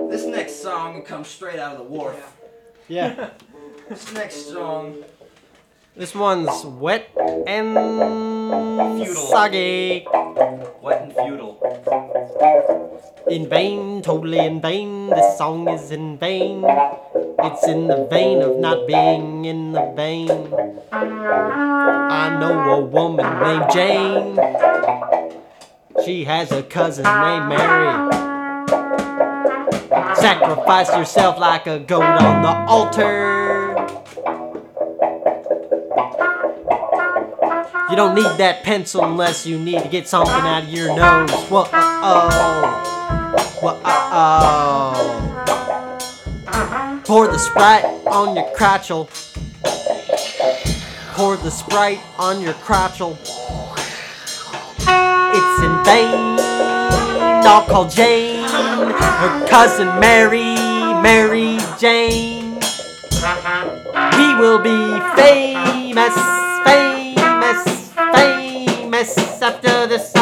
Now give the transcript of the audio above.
This next song comes straight out of the wharf. Yeah. This next song. This one's wet and Feudal. soggy. Wet and feudal. In vain, totally in vain. This song is in vain. It's in the vein of not being in the vein. I know a woman named Jane. She has a cousin named Mary. Sacrifice yourself like a goat on the altar. You don't need that pencil unless you need to get something out of your nose. Whoa-oh. Whoa-oh. Pour the Sprite on your crotchel. Pour the Sprite on your crotchel. It's in vain. I'll call Jane her cousin Mary Jane. We will be famous after this.